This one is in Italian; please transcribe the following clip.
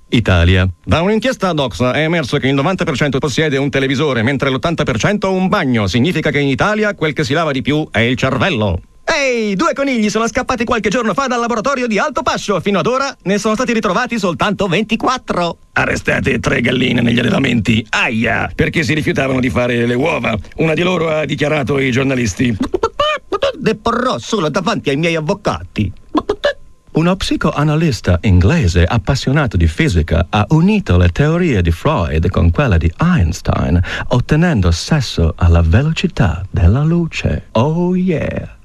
Italia. Da un'inchiesta ad Oxford è emerso che il 90% possiede un televisore, mentre l'80% un bagno. Significa che in Italia quel che si lava di più è il cervello. Ehi, 2 conigli sono scappati qualche giorno fa dal laboratorio di Alto Pascio. Fino ad ora ne sono stati ritrovati soltanto 24. Arrestate 3 galline negli allevamenti. Aia! Perché si rifiutavano di fare le uova. Una di loro ha dichiarato ai giornalisti: deporrò solo davanti ai miei avvocati. Uno psicoanalista inglese appassionato di fisica ha unito le teorie di Freud con quella di Einstein, ottenendo sesso alla velocità della luce. Oh yeah!